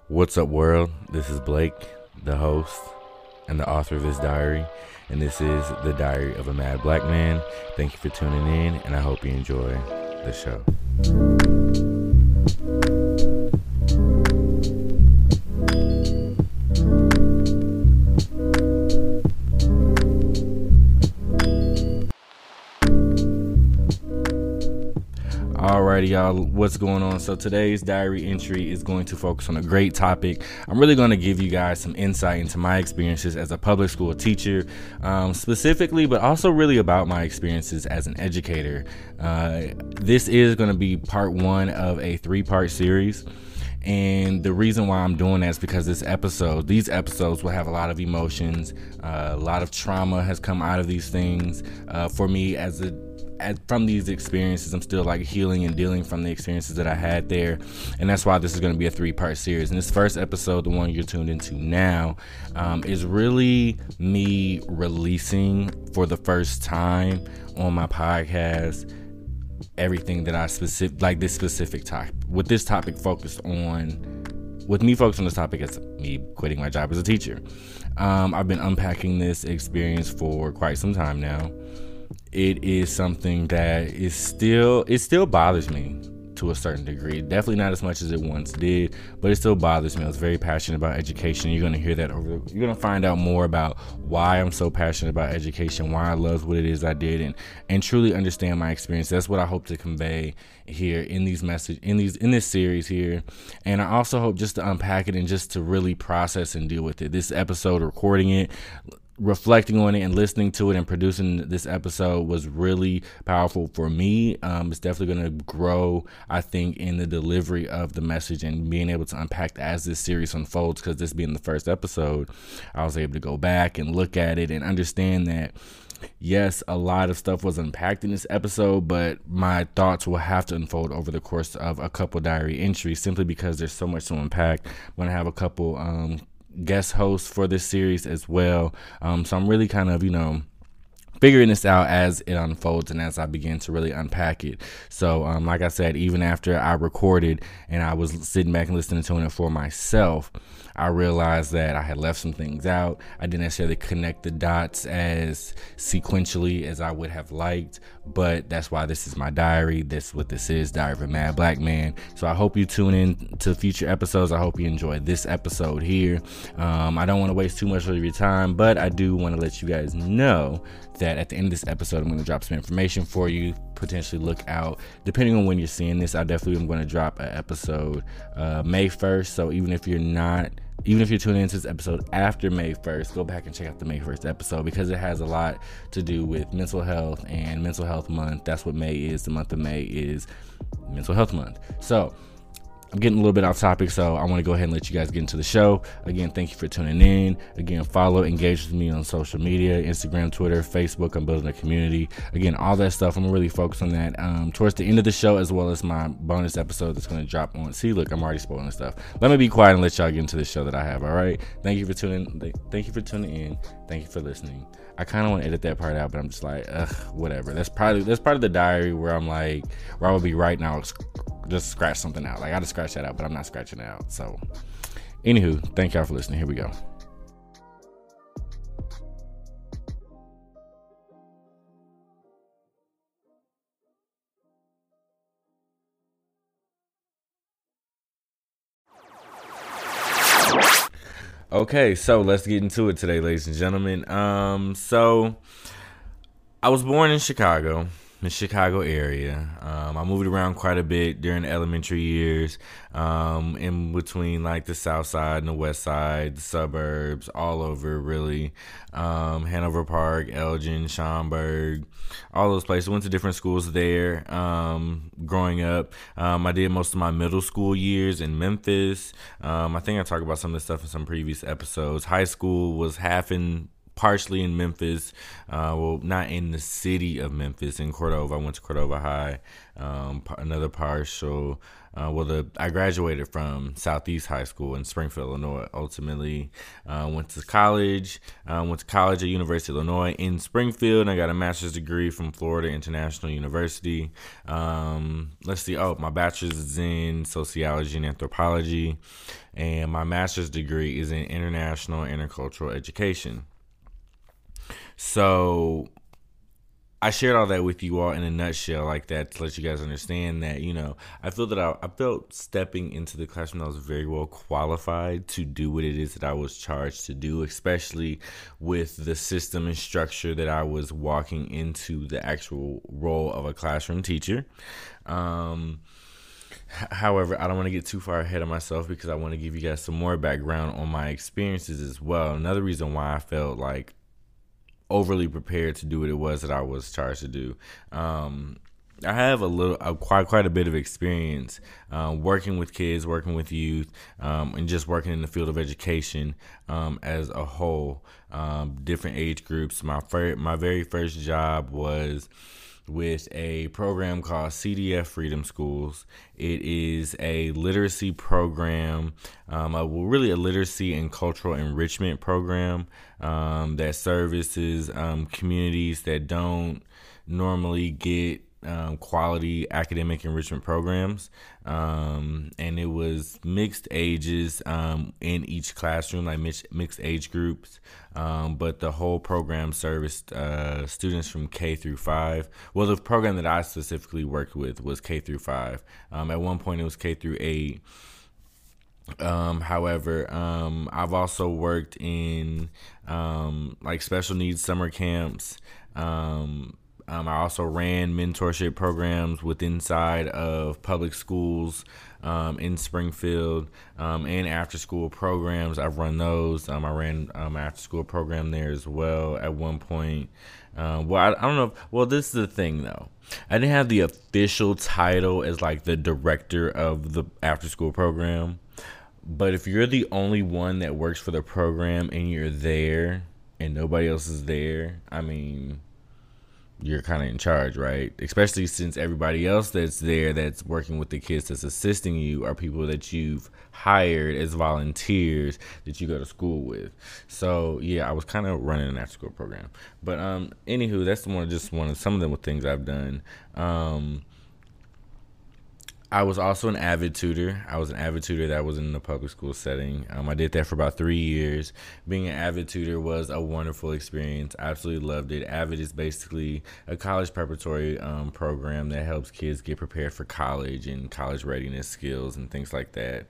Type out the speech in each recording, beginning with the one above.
What's up, world? This is Blake, the host and the author of this diary, and this is the Diary of a Mad Black Man. Thank you for tuning in, and I hope you enjoy the show. Alrighty, y'all, what's going on? So today's diary entry is going to focus on a great topic. I'm really going to give you guys some insight into my experiences as a public school teacher, specifically, but also really about my experiences as an educator. This is going to be part one of a 3-part series. And the reason why I'm doing that is because these episodes will have a lot of emotions. A lot of trauma has come out of these things. For me, from these experiences, I'm still like healing and dealing from the experiences that I had there. And that's why this is going to be a 3-part series. And this first episode, the one you're tuned into now, is really me releasing for the first time on my podcast everything that this specific topic. With me focused on this topic as me quitting my job as a teacher. I've been unpacking this experience for quite some time now. It is something that it still bothers me to a certain degree. Definitely not as much as it once did, but it still bothers me. I was very passionate about education. You're going to hear that you're going to find out more about why I'm so passionate about education, why I love what it is I did, and truly understand my experience. That's what I hope to convey here in this series here. And I also hope just to unpack it and just to really process and deal with it. This episode, recording it, reflecting on it and listening to it and producing this episode was really powerful for me. It's definitely going to grow, I think, in the delivery of the message and being able to unpack as this series unfolds, because this being the first episode, I was able to go back and look at it and understand that yes, a lot of stuff was unpacked in this episode, but my thoughts will have to unfold over the course of a couple diary entries simply because there's so much to unpack. I'm going to have a couple guest hosts for this series as well. So I'm really kind of, figuring this out as it unfolds and as I begin to really unpack it. So, like I said, even after I recorded and I was sitting back and listening to it for myself, I realized that I had left some things out. I didn't necessarily connect the dots as sequentially as I would have liked, but that's why this is my diary. This is what this is, Diary of a Mad Black Man. So I hope you tune in to future episodes. I hope you enjoy this episode here. I don't want to waste too much of your time, but I do want to let you guys know that at the end of this episode, I'm going to drop some information for you. Potentially look out, depending on when you're seeing this. I definitely am going to drop an episode May 1st. So even if you're tuning into this episode after May 1st, go back and check out the May 1st episode, because it has a lot to do with mental health and mental health month. That's what May is. The month of May is mental health month. So I'm getting a little bit off topic, so I want to go ahead and let you guys get into the show. Again, thank you for tuning in. Again, follow, engage with me on social media, Instagram, Twitter, Facebook. I'm building a community. Again, all that stuff. I'm going to really focus on that towards the end of the show, as well as my bonus episode that's going to drop on. See, look, I'm already spoiling stuff. Let me be quiet and let y'all get into the show that I have, all right? Thank you for tuning in. Thank you for listening. I kind of want to edit that part out, but I'm just like, whatever. That's part of the diary where I'm like, where I would be right now, just scratch something out. Like, I just scratch that out, but I'm not scratching it out. So, anywho, thank y'all for listening. Here we go. Okay, so let's get into it today, ladies and gentlemen. So I was born in Chicago. The Chicago area. I moved around quite a bit during the elementary years, in between like the south side and the west side, the suburbs, all over really. Hanover Park, Elgin, Schaumburg, all those places. Went to different schools there growing up. I did most of my middle school years in Memphis. I think I talked about some of this stuff in some previous episodes. High school was partially in Memphis, not in the city of Memphis, in Cordova. I went to Cordova High, another partial I graduated from Southeast High School in Springfield, Illinois. Ultimately, went to college. Went to college at University of Illinois in Springfield, and I got a master's degree from Florida International University. Let's see. Oh, my bachelor's is in sociology and anthropology, and my master's degree is in international and intercultural education. So I shared all that with you all in a nutshell like that to let you guys understand that, I feel that I felt stepping into the classroom I was very well qualified to do what it is that I was charged to do, especially with the system and structure that I was walking into the actual role of a classroom teacher. However, I don't want to get too far ahead of myself because I want to give you guys some more background on my experiences as well. Another reason why I felt like overly prepared to do what it was that I was charged to do. I have quite a bit of experience working with kids, working with youth, and just working in the field of education as a whole. Different age groups. My very first job was with a program called CDF Freedom Schools. It is a literacy program, really a literacy and cultural enrichment program that services communities that don't normally get quality academic enrichment programs, and it was mixed ages in each classroom, like mixed age groups, but the whole program serviced students from K through 5. Well, the program that I specifically worked with was K through 5. At one point it was K through 8. However, I've also worked in like special needs summer camps. I also ran mentorship programs inside of public schools in Springfield, and after school programs. I've run those. I ran after school program there as well at one point. I don't know. This is the thing though. I didn't have the official title as like the director of the after school program. But if you're the only one that works for the program and you're there and nobody else is there, I mean, you're kind of in charge, right? Especially since everybody else that's there that's working with the kids that's assisting you are people that you've hired as volunteers that you go to school with. So yeah, I was kind of running an after school program. But anywho, that's one of some of the things I've done. I was also an avid tutor. I was an avid tutor that was in the public school setting. I did that for about 3 years. Being an avid tutor was a wonderful experience. I absolutely loved it. Avid is basically a college preparatory program that helps kids get prepared for college and college readiness skills and things like that.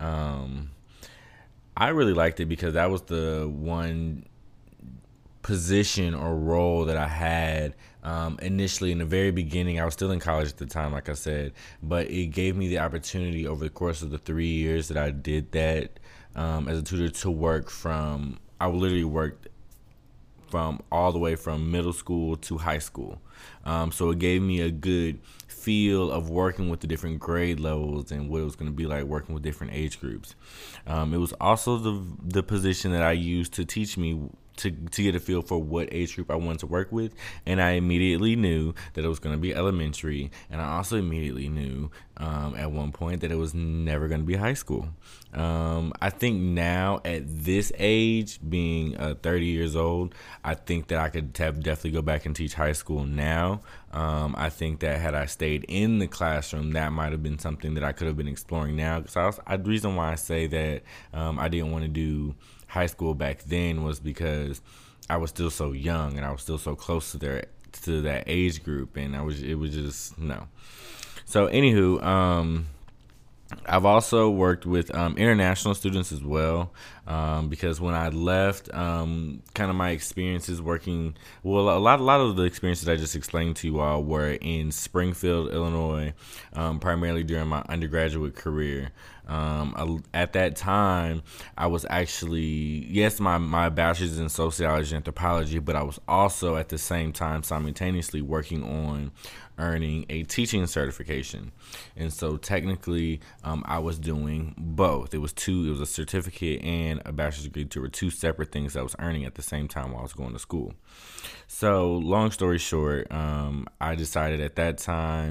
I really liked it because that was the one position or role that I had initially in the very beginning. I was still in college at the time, like I said, but it gave me the opportunity over the course of the 3 years that I did that as a tutor to work from, I literally worked from all the way from middle school to high school. So it gave me a good feel of working with the different grade levels and what it was going to be like working with different age groups. It was also the position that I used to teach me to get a feel for what age group I wanted to work with. And I immediately knew that it was going to be elementary. And I also immediately knew at one point that it was never going to be high school. I think now at this age, being 30 years old, I think that I could definitely go back and teach high school now. I think that had I stayed in the classroom, that might have been something that I could have been exploring now. Because the reason why I say that I didn't want to do high school back then was because I was still so young and I was still so close to that age group, and it was just no. So anywho, I've also worked with international students as well, because when I left, kind of my experiences working, a lot of the experiences I just explained to you all were in Springfield, Illinois, primarily during my undergraduate career. At that time, I was actually, yes, my bachelor's is in sociology and anthropology, but I was also at the same time simultaneously working on earning a teaching certification. And so technically, I was doing both. It was a certificate and a bachelor's degree. There were two separate things I was earning at the same time while I was going to school. So long story short, I decided at that time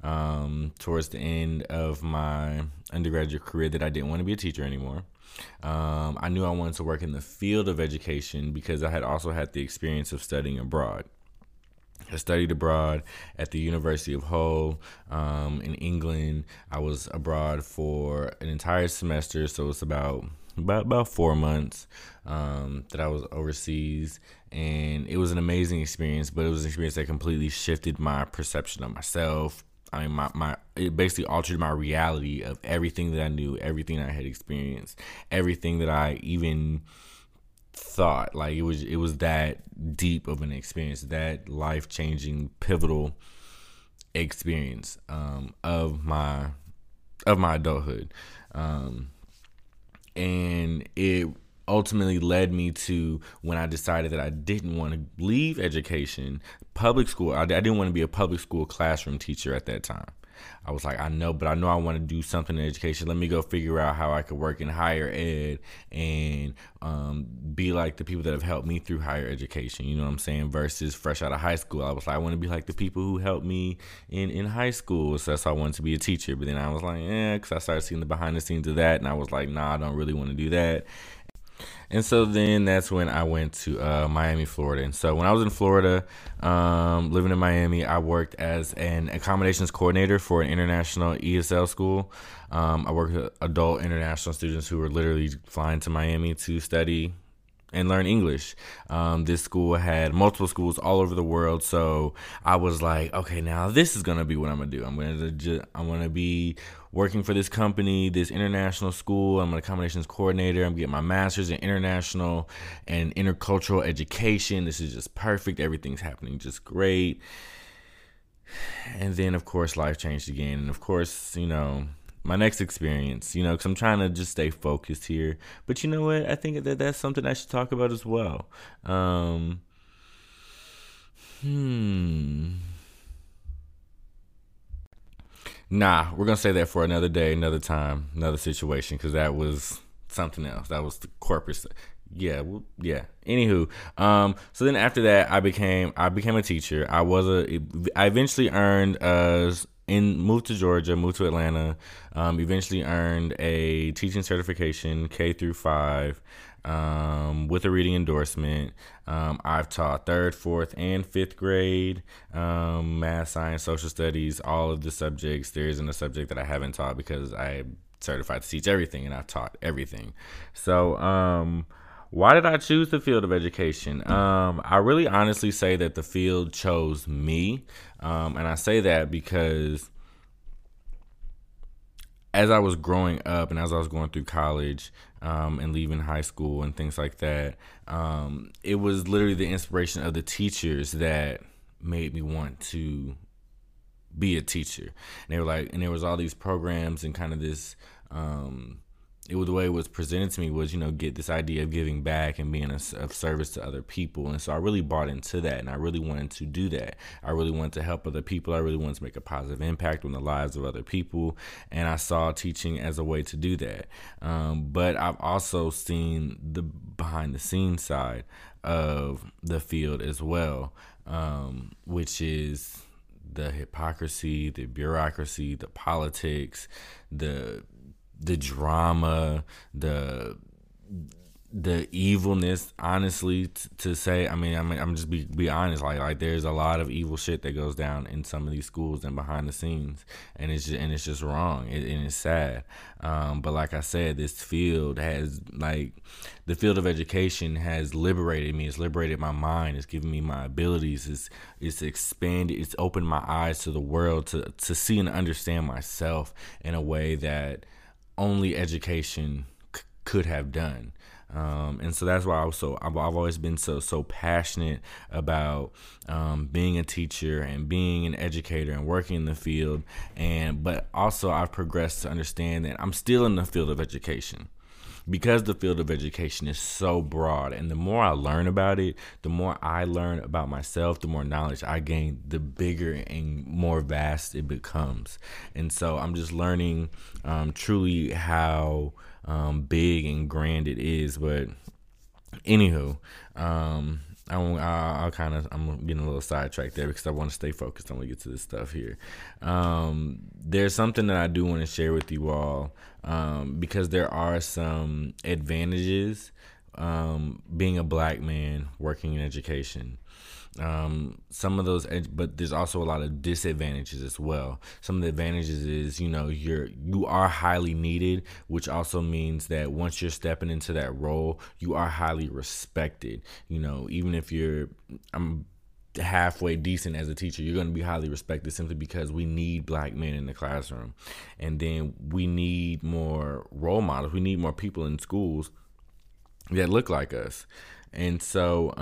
towards the end of my undergraduate career that I didn't want to be a teacher anymore. I knew I wanted to work in the field of education because I had also had the experience of studying abroad. I studied abroad at the University of Hull in England. I was abroad for an entire semester, so it's about 4 months that I was overseas, and it was an amazing experience. But it was an experience that completely shifted my perception of myself. I mean, it basically altered my reality of everything that I knew, everything I had experienced, everything that I even thought. Like it was that deep of an experience, that life-changing, pivotal experience of my adulthood, and it ultimately led me to when I decided that I didn't want to leave education, public school. I didn't want to be a public school classroom teacher at that time. I was like, I know I want to do something in education. Let me go figure out how I could work in higher ed and be like the people that have helped me through higher education. You know what I'm saying? Versus fresh out of high school, I was like, I want to be like the people who helped me in high school. So that's why I wanted to be a teacher. But then I was like, because I started seeing the behind the scenes of that, and I was like, nah, I don't really want to do that. And so then that's when I went to Miami, Florida. And so when I was in Florida, living in Miami, I worked as an accommodations coordinator for an international ESL school. I worked with adult international students who were literally flying to Miami to study and learn English. This school had multiple schools all over the world, so I was like, okay, now this is gonna be what I'm gonna do. I'm gonna be working for this company, this international school. I'm an accommodations coordinator. I'm getting my master's in international and intercultural education. This is just perfect. Everything's happening just great. And then, of course, life changed again. And of course, my next experience, because I'm trying to just stay focused here. But you know what? I think that's something I should talk about as well. Nah, we're going to say that for another day, another time, another situation, because that was something else. That was the corporate stuff. Yeah. Anywho, so then after that, I became a teacher. I eventually earned moved to Georgia, moved to Atlanta, eventually earned a teaching certification K through 5 with a reading endorsement. I've taught 3rd, 4th, and 5th grade, math, science, social studies, all of the subjects. There isn't a subject that I haven't taught because I'm certified to teach everything, and I've taught everything. So why did I choose the field of education? I really honestly say that the field chose me. And I say that because as I was growing up and as I was going through college and leaving high school and things like that, it was literally the inspiration of the teachers that made me want to be a teacher. And they were like, and there was all these programs and kind of this, the way it was presented to me was, get this idea of giving back and being of service to other people. And so I really bought into that, and I really wanted to do that. I really wanted to help other people. I really wanted to make a positive impact on the lives of other people. And I saw teaching as a way to do that. But I've also seen the behind the scenes side of the field as well, which is the hypocrisy, the bureaucracy, the politics, the drama, the evilness. Honestly, to say, I'm just be honest. Like there's a lot of evil shit that goes down in some of these schools and behind the scenes, and it's just wrong, and it's sad. But like I said, this field the field of education has liberated me. It's liberated my mind. It's given me my abilities. It's expanded. It's opened my eyes to the world to see and understand myself in a way that only education could have done. And so that's why I've always been so passionate about being a teacher and being an educator and working in the field. But also I've progressed to understand that I'm still in the field of education, because the field of education is so broad, and the more I learn about it, the more I learn about myself, the more knowledge I gain, the bigger and more vast it becomes. And so I'm just learning truly how big and grand it is. But anywho, I'm getting a little sidetracked there because I want to stay focused. I want to get to this stuff here. There's something that I do want to share with you all, because there are some advantages being a black man working in education. Some of those, but there's also a lot of disadvantages as well. Some of the advantages is, you are highly needed, which also means that once you're stepping into that role, you are highly respected. Even if I'm halfway decent as a teacher, you're going to be highly respected simply because we need black men in the classroom. And then we need more role models. We need more people in schools that look like us. And so,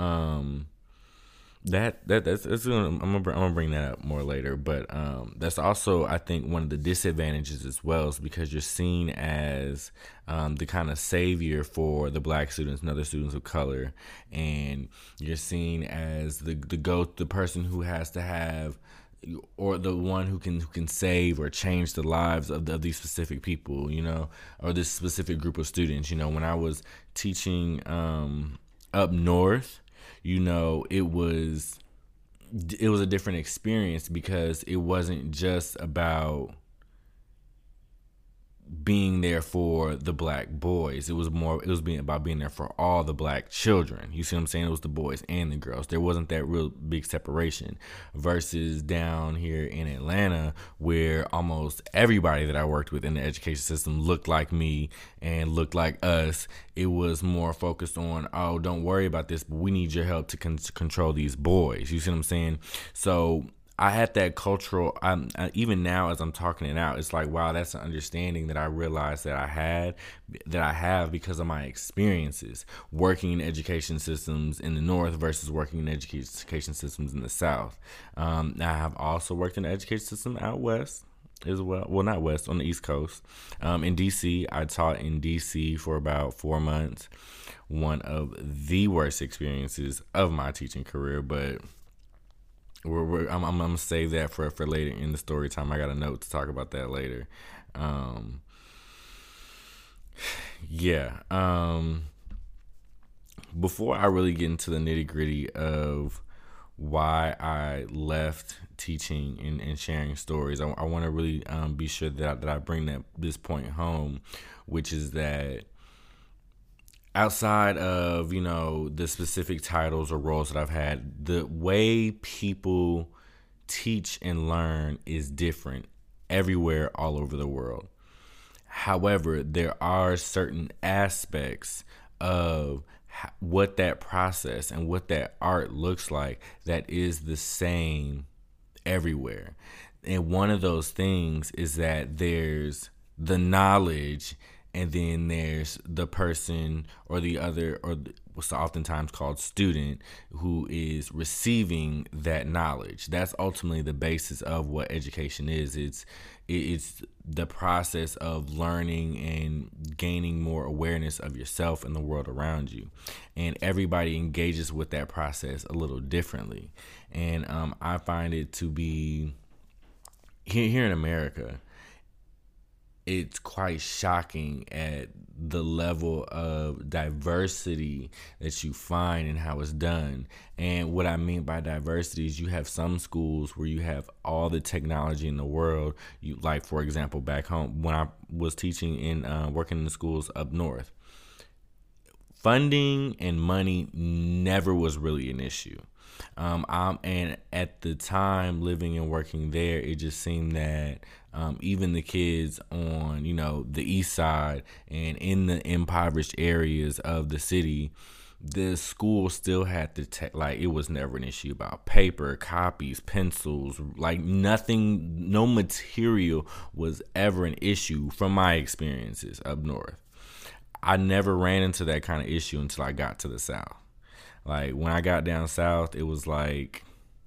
I'm gonna bring that up more later, but that's also, I think, one of the disadvantages as well, is because you're seen as the kind of savior for the black students and other students of color, and you're seen as the person who has to have, or the one who can save or change the lives of these specific people, or this specific group of students. When I was teaching up north, it was a different experience, because it wasn't just about being there for the black boys. It was about being there for all the black children. You see what I'm saying? It was the boys and the girls. There wasn't that real big separation, versus down here in Atlanta, where almost everybody that I worked with in the education system looked like me and looked like us. It was more focused on, oh, don't worry about this, but we need your help to control these boys. You see what I'm saying? So I had that cultural, even now as I'm talking it out, it's like, wow, that's an understanding that I realized that I have because of my experiences working in education systems in the North versus working in education systems in the South. I have also worked in the education system out West as well. Well, not West, on the East Coast. In DC, I taught in DC for about 4 months. One of the worst experiences of my teaching career, but I'm gonna save that for later in the story time. I got a note to talk about that later. Before I really get into the nitty gritty of why I left teaching and sharing stories, I want to really be sure that I bring this point home, which is that outside of, the specific titles or roles that I've had, the way people teach and learn is different everywhere, all over the world. However, there are certain aspects of what that process and what that art looks like that is the same everywhere. And one of those things is that there's the knowledge, and then there's the person or the other, or what's oftentimes called student, who is receiving that knowledge. That's ultimately the basis of what education is. It's the process of learning and gaining more awareness of yourself and the world around you. And everybody engages with that process a little differently. And I find it to be, here in America, it's quite shocking at the level of diversity that you find and how it's done. And what I mean by diversity is you have some schools where you have all the technology in the world. You, like, for example, back home when I was teaching in working in the schools up north, funding and money never was really an issue. And at the time living and working there, it just seemed that even the kids on, the east side and in the impoverished areas of the city, the school still had the tech. Like, it was never an issue about paper, copies, pencils, like nothing, no material was ever an issue from my experiences up north. I never ran into that kind of issue until I got to the South. Like, when I got down south, it was like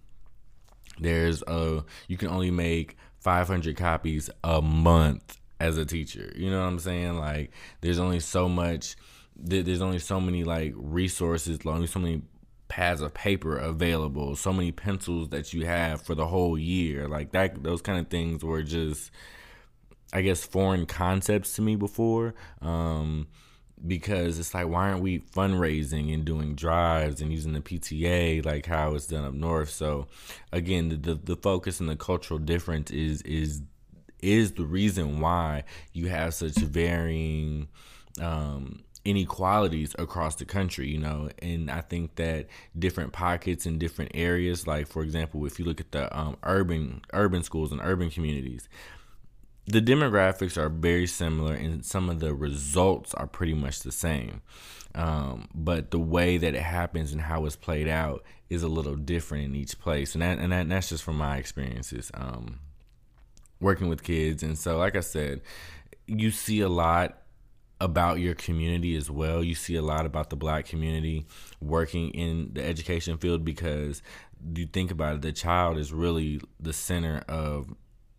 you can only make 500 copies a month as a teacher. You know what I'm saying? Like, there's only so much, there's only so many like resources, only so many pads of paper available, so many pencils that you have for the whole year. Like that, those kind of things were just, I guess, foreign concepts to me before. because it's like, why aren't we fundraising and doing drives and using the PTA like how it's done up north? So again, the focus and the cultural difference is the reason why you have such varying inequalities across the country, and I think that different pockets in different areas, like for example, if you look at the urban schools and urban communities, the demographics are very similar and some of the results are pretty much the same. But the way that it happens and how it's played out is a little different in each place. And that's just from my experiences working with kids. And so, like I said, you see a lot about your community as well. You see a lot about the Black community working in the education field, because you think about it, the child is really the center of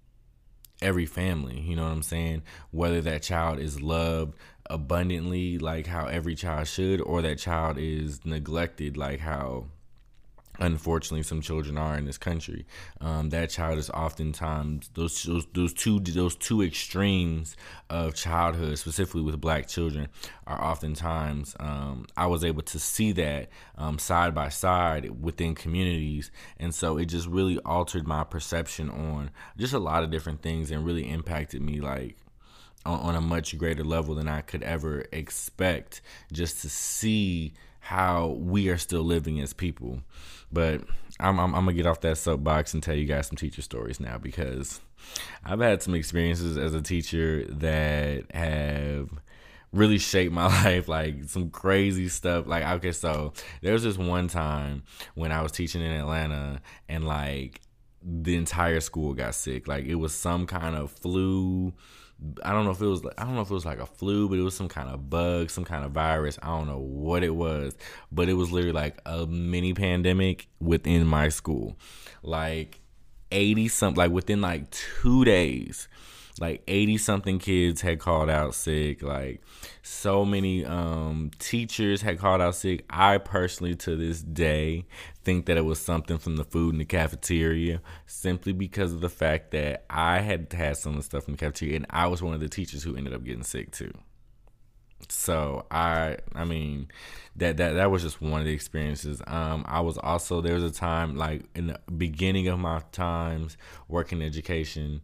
every family, you know what I'm saying? Whether that child is loved abundantly, like how every child should, or that child is neglected, like how unfortunately some children are in this country. That child is oftentimes those two extremes of childhood, specifically with Black children, are oftentimes I was able to see that side by side within communities, and so it just really altered my perception on just a lot of different things and really impacted me like on a much greater level than I could ever expect, just to see how we are still living as people. But I'm gonna get off that soapbox and tell you guys some teacher stories now, because I've had some experiences as a teacher that have really shaped my life, like some crazy stuff. Like, okay, so there was this one time when I was teaching in Atlanta, and like the entire school got sick. Like, it was some kind of flu. I don't know if it was like a flu, but it was some kind of bug, some kind of virus. I don't know what it was, but it was literally like a mini pandemic within my school. Like 80 something, like within like 2 days, like 80 something kids had called out sick. Like so many teachers had called out sick. I personally, to this day, think that it was something from the food in the cafeteria, simply because of the fact that I had had some of the stuff in the cafeteria, and I was one of the teachers who ended up getting sick too. So I mean, that was just one of the experiences. I was also, there was a time, like in the beginning of my times working in education,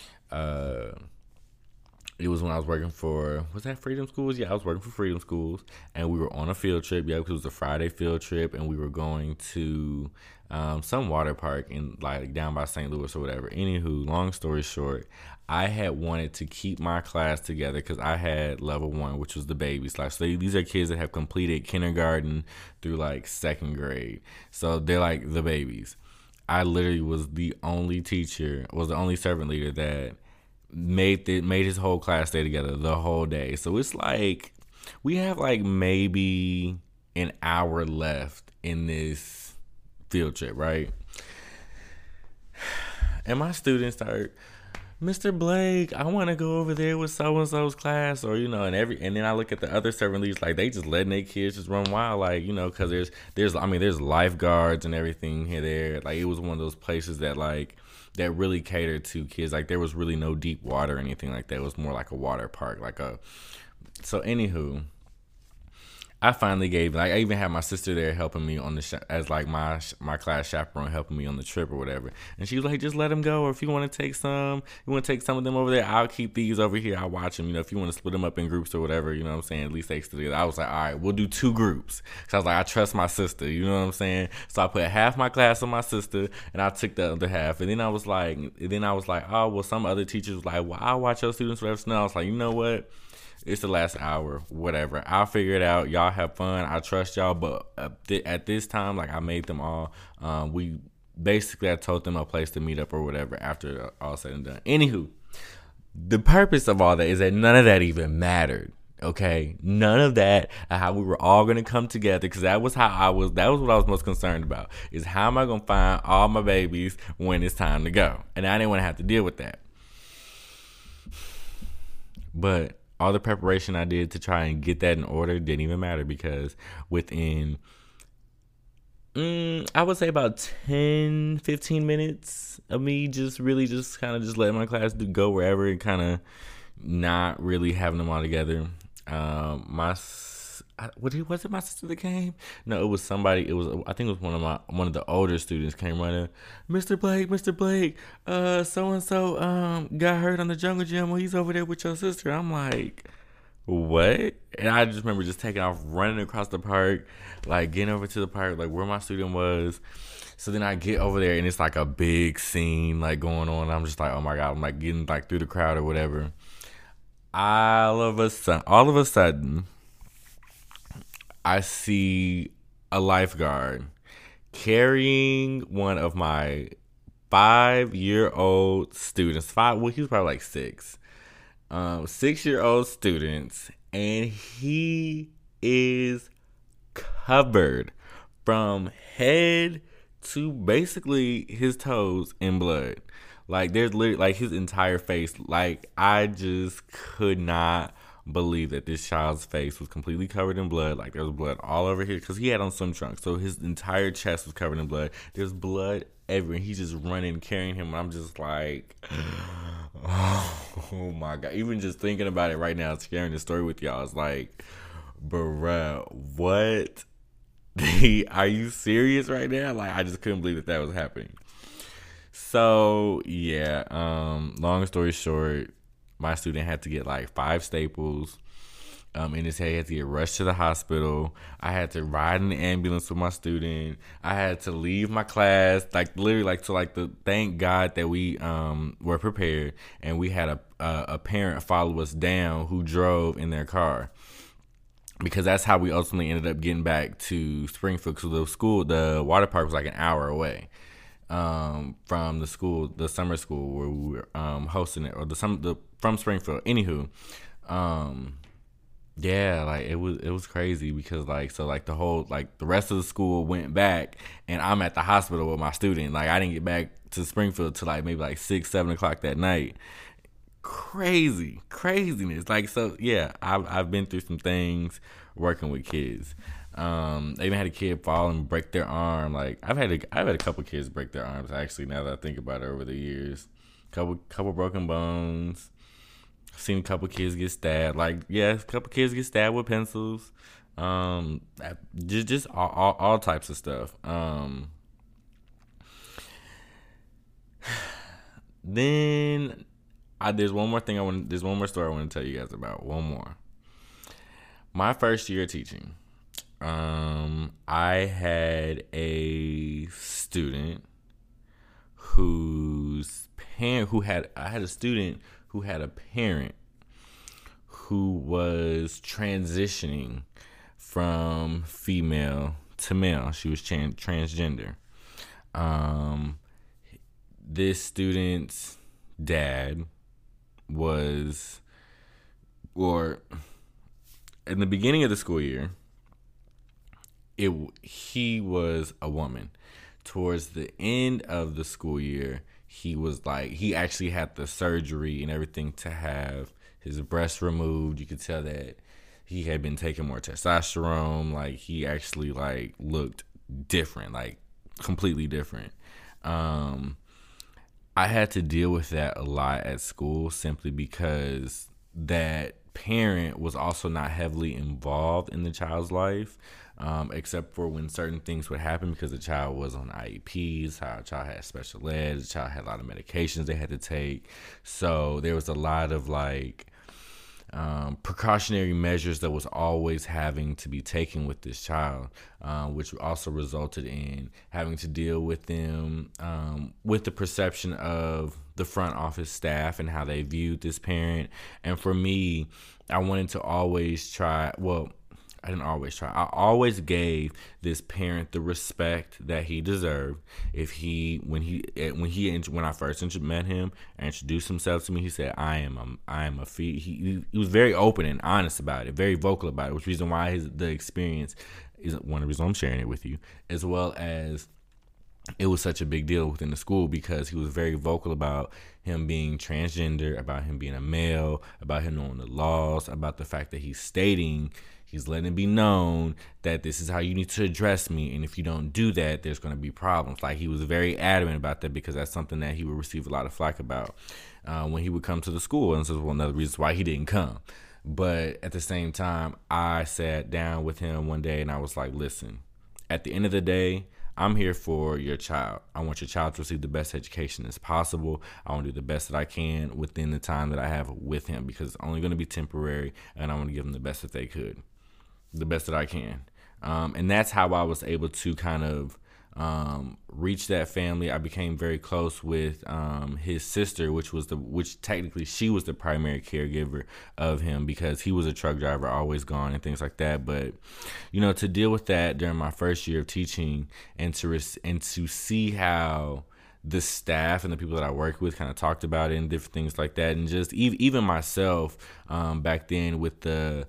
it was when I was working for, was that Freedom Schools? Yeah, I was working for Freedom Schools, and we were on a field trip. Yeah, because it was a Friday field trip, and we were going to some water park in like down by St. Louis or whatever. Anywho, long story short, I had wanted to keep my class together because I had level 1, which was the babies. So these are kids that have completed kindergarten through like 2nd grade. So they're like the babies. I literally was the only servant leader that made his whole class stay together the whole day. So it's like we have like maybe an hour left in this field trip, right? And my students start, Mr. Blake, I want to go over there with so-and-so's class, or, and then I look at the other servant leaders, like they just letting their kids just run wild, like, because there's lifeguards and everything here there. Like, it was one of those places that that really catered to kids. Like, there was really no deep water or anything like that. It was more like a water park, so anywho, I finally I even had my sister there helping me on as like my class chaperone, helping me on the trip or whatever. And she was like, just let them go. Or if you want to take some of them over there, I'll keep these over here. I'll watch them. If you want to split them up in groups or whatever, you know what I'm saying? At least they stay together. I was like, all right, we'll do 2 groups. So I was like, I trust my sister. You know what I'm saying? So I put half my class on my sister, and I took the other half. And then I was like, oh, well, some other teachers was like, well, I'll watch your students, whatever. So now I was like, you know what? It's the last hour, whatever. I'll figure it out. Y'all have fun. I trust y'all. But at this time, like, I made them all. I told them a place to meet up or whatever after all said and done. Anywho, the purpose of all that is that none of that even mattered. Okay, none of that, how we were all gonna come together, because that was what I was most concerned about, is how am I gonna find all my babies when it's time to go, and I didn't want to have to deal with that. But all the preparation I did to try and get that in order didn't even matter, because within, I would say about 10, 15 minutes of me just kind of just letting my class go wherever and kind of not really having them all together, My was it my sister that came? No, it was somebody. It was, I think it was one of the older students came running. Mr. Blake, Mr. Blake, so and so got hurt on the jungle gym. Well, he's over there with your sister. I'm like, what? And I just remember just taking off, running across the park, like getting over to the park, like where my student was. So then I get over there and it's like a big scene like going on. I'm just like, oh my God, I'm like getting like through the crowd or whatever. All of a sudden, I see a lifeguard carrying one of my 5-year-old students. Well, he was probably like 6. 6-year-old students, and he is covered from head to basically his toes in blood. Like, there's literally, like, his entire face. Like, I just could not believe that this child's face was completely covered in blood. Like, there was blood all over here because he had on swim trunks. So his entire chest was covered in blood. There's blood everywhere. He's just running, carrying him. And I'm just like, oh my God. Even just thinking about it right now, sharing the story with y'all, it's like, bruh, what? Are you serious right now? Like, I just couldn't believe that was happening. So yeah, long story short, my student had to get like 5 staples in his head. He had to get rushed to the hospital. I had to ride in the ambulance with my student. I had to leave my class, like literally, like to like the. Thank God that we were prepared, and we had a parent follow us down who drove in their car, because that's how we ultimately ended up getting back to Springfield. Because the water park was like an hour away from the school, the summer school where we were hosting it, or from Springfield. Anywho, yeah, like it was crazy because like the whole, like the rest of the school went back, and I'm at the hospital with my student. Like, I didn't get back to Springfield till like maybe like 6-7 o'clock that night. Craziness. Like, so yeah, I've been through some things working with kids. I even had a kid fall and break their arm. Like, I've had a couple kids break their arms, actually, now that I think about it, over the years. Couple broken bones. Seen a couple kids get stabbed. Like, yeah, a couple kids get stabbed with pencils. Just all types of stuff. Then there's one more story I want to tell you guys about. One more. My first year of teaching, I had a student I had a student who had a parent who was transitioning from female to male. She was transgender. This student's dad was, or in the beginning of the school year, he was a woman. Towards the end of the school year, he actually had the surgery and everything to have his breast removed. You could tell that he had been taking more testosterone. Like, he actually like looked different, like completely different. I had to deal with that a lot at school, simply because that parent was also not heavily involved in the child's life, except for when certain things would happen, because the child was on IEPs, how a child had special ed, the child had a lot of medications they had to take. So there was a lot of like precautionary measures that was always having to be taken with this child, which also resulted in having to deal with them with the perception of the front office staff and how they viewed this parent. And for me, I wanted to always try, well, I didn't always try. I always gave this parent the respect that he deserved. When I first met him and introduced himself to me, he said, "I am a fee." He was very open and honest about it, very vocal about it, which is the reason why the experience is one of the reasons I'm sharing it with you, as well as it was such a big deal within the school, because he was very vocal about him being transgender, about him being a male, about him knowing the laws, about the fact that he's letting it be known that this is how you need to address me, and if you don't do that, there's going to be problems. Like, he was very adamant about that, because that's something that he would receive a lot of flack about when he would come to the school. And this is one of the reasons why he didn't come. But at the same time, I sat down with him one day and I was like, listen, at the end of the day, I'm here for your child. I want your child to receive the best education as possible. I want to do the best that I can within the time that I have with him, because it's only going to be temporary, and I want to give them the best that they could, the best that I can. And that's how I was able to kind of reach that family. I became very close with his sister, which technically she was the primary caregiver of him, because he was a truck driver, always gone and things like that. But to deal with that during my first year of teaching, and to see how the staff and the people that I worked with kind of talked about it and different things like that, and just even myself back then with the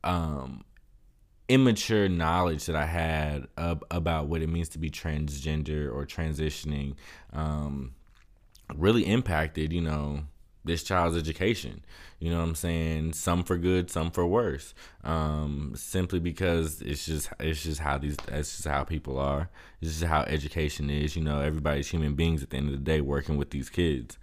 immature knowledge that I had about what it means to be transgender or transitioning, really impacted, this child's education. You know what I'm saying? Some for good, some for worse. Simply because it's just how people are. It's just how education is. Everybody's human beings at the end of the day working with these kids.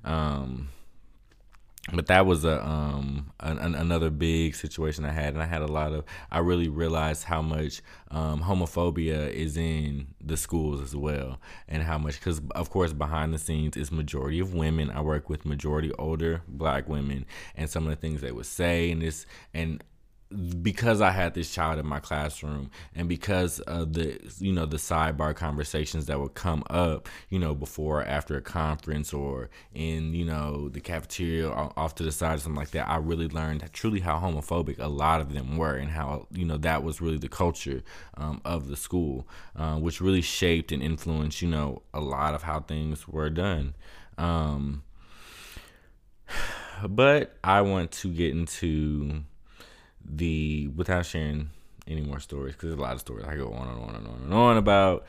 But that was another big situation I had, and I really realized how much homophobia is in the schools as well, and how much, because of course behind the scenes is majority of women. I work with majority older Black women, and some of the things they would say, and because I had this child in my classroom, and because of the sidebar conversations that would come up, before or after a conference, or in, the cafeteria off to the side or something like that, I really learned truly how homophobic a lot of them were, and how, that was really the culture of the school, which really shaped and influenced, a lot of how things were done. But I want to get into without sharing any more stories, because there's a lot of stories I go on and on and on and on about.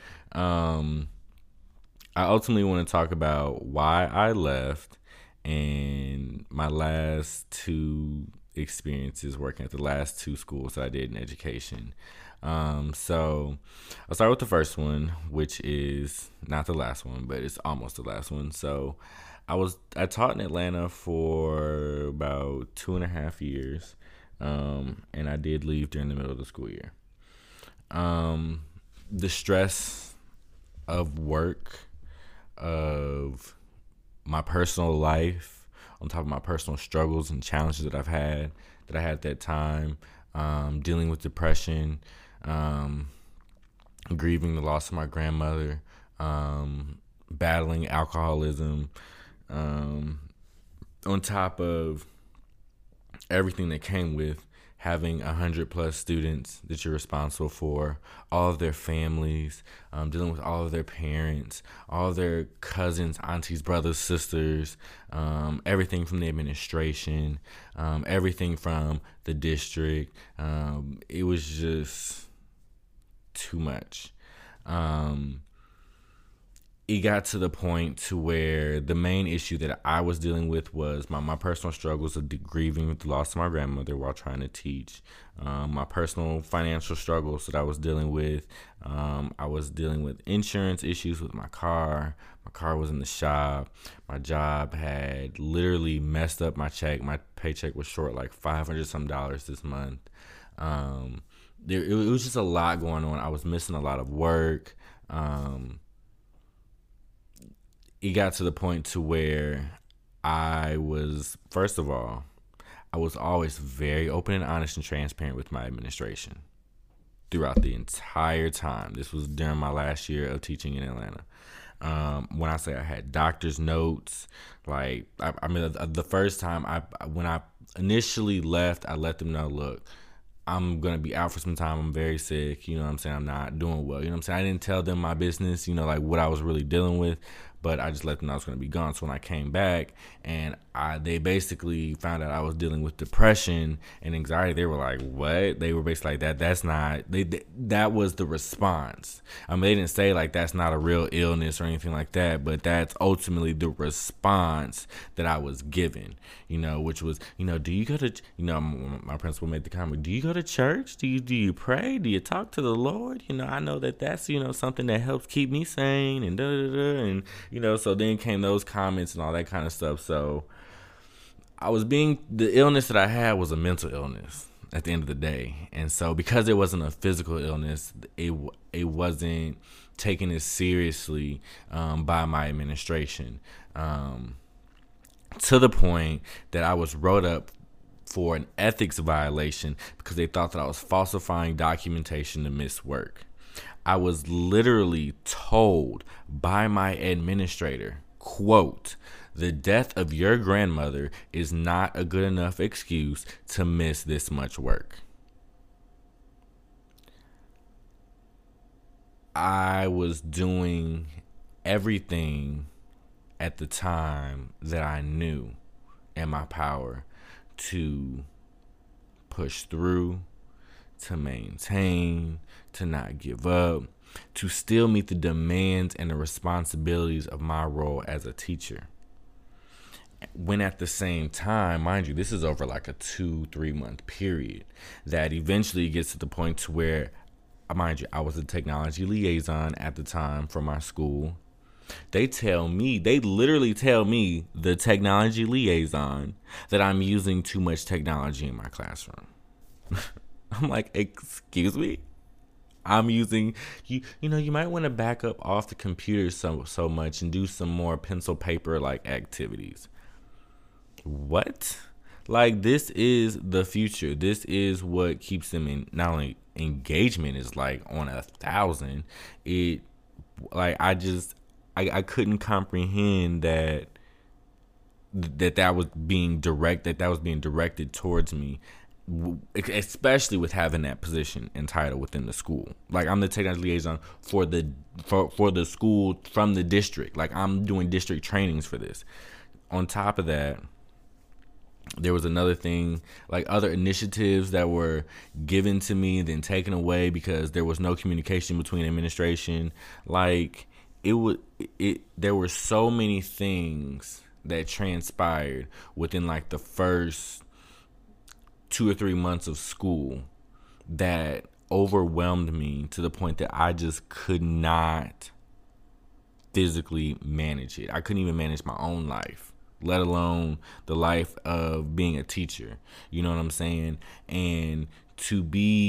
I ultimately want to talk about why I left, and my last two experiences working at the last two schools that I did in education. So I'll start with the first one, which is not the last one, but it's almost the last one. So I taught in Atlanta for about 2.5 years. And I did leave during the middle of the school year. The stress of work, of my personal life, on top of my personal struggles and challenges that I had at that time, dealing with depression, grieving the loss of my grandmother, battling alcoholism, on top of everything that came with having 100+ students that you're responsible for, all of their families, dealing with all of their parents, all of their cousins, aunties, brothers, sisters, everything from the administration, everything from the district. It was just too much. It got to the point to where the main issue that I was dealing with was my personal struggles of grieving with the loss of my grandmother while trying to teach. My personal financial struggles that I was dealing with. I was dealing with insurance issues with my car. My car was in the shop. My job had literally messed up my check. My paycheck was short like $500 some this month. It was just a lot going on. I was missing a lot of work. It got to the point to where I was, first of all, I was always very open and honest and transparent with my administration throughout the entire time. This was during my last year of teaching in Atlanta. When I say I had doctor's notes, like, I mean, the first time when I initially left, I let them know, look, I'm going to be out for some time. I'm very sick. You know what I'm saying? I'm not doing well. You know what I'm saying? I didn't tell them my business, like what I was really dealing with, but I just let them know I was going to be gone. So when I came back and they basically found out I was dealing with depression and anxiety, they were like, what? They were basically like, that was the response. I mean, they didn't say like that's not a real illness or anything like that, but that's ultimately the response that I was given, which was, do you go to, my principal made the comment, do you go to church? Do you pray? Do you talk to the Lord? I know that's, something that helps keep me sane and and so then came those comments and all that kind of stuff. So the illness that I had was a mental illness at the end of the day. And so because it wasn't a physical illness, it wasn't taken as seriously by my administration, to the point that I was wrote up for an ethics violation because they thought that I was falsifying documentation to miss work. I was literally told by my administrator, quote, "The death of your grandmother is not a good enough excuse to miss this much work." I was doing everything at the time that I knew in my power to push through, to maintain, to not give up, to still meet the demands and the responsibilities of my role as a teacher. When at the same time, mind you, this is over like a 2-3 month period that eventually gets to the point to where, mind you, I was a technology liaison at the time for my school. They literally tell me, the technology liaison, that I'm using too much technology in my classroom. I'm like, excuse me? I'm using, you might want to back up off the computer so much and do some more pencil paper like activities. What? Like, this is the future. This is what keeps them in. Not only engagement is like on 1,000, I couldn't comprehend that was being directed towards me, especially with having that position and title within the school. Like, I'm the technology liaison for the school from the district. Like, I'm doing district trainings for this. On top of that, there was another thing, like other initiatives that were given to me, then taken away because there was no communication between administration. Like, there were so many things that transpired within like the first 2 or 3 months of school that overwhelmed me to the point that I just could not physically manage it. I couldn't even manage my own life, let alone the life of being a teacher. You know what I'm saying? And to